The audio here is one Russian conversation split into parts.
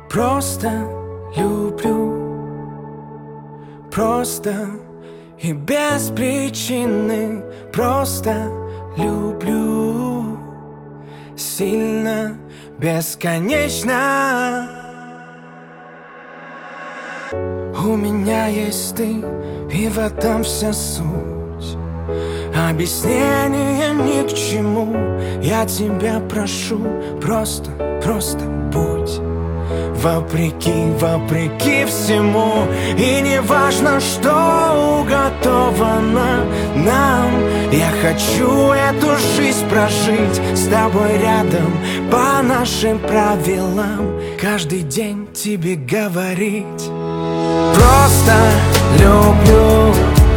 Просто люблю, просто и без причины. Просто люблю сильно, бесконечно. У меня есть ты, и в этом вся суть. Объяснение ни к чему. Я тебя прошу, просто будь. Вопреки всему. И не важно, что уготовано нам. Я хочу эту жизнь прожить с тобой рядом, по нашим правилам. Каждый день тебе говорить: просто люблю,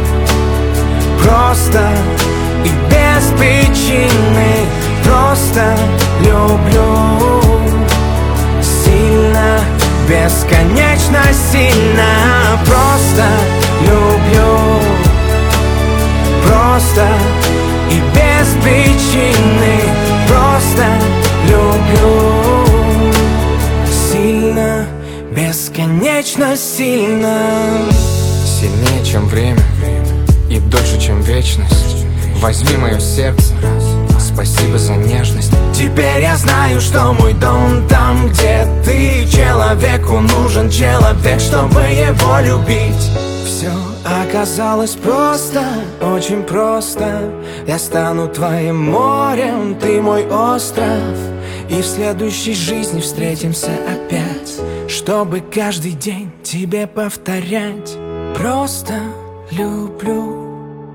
просто и без причины. Просто люблю сильно, бесконечно сильно. Просто люблю, просто и без причины. Просто люблю сильно, бесконечно сильно. Сильнее, чем время, и дольше, чем вечность. Возьми мое сердце, спасибо за нежность. Теперь я знаю, что мой дом там, где ты. Человеку нужен человек, чтобы его любить. Все оказалось просто, очень просто. Я стану твоим морем, ты мой остров. И в следующей жизни встретимся опять, чтобы каждый день тебе повторять: просто люблю,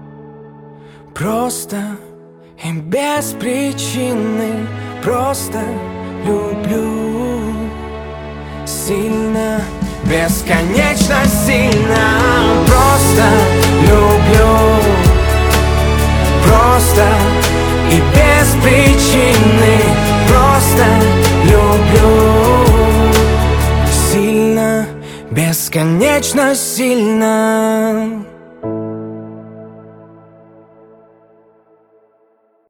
просто и без причины. Просто люблю сильно, бесконечно сильно. Просто люблю, просто и без причины. Просто люблю сильно, бесконечно сильно.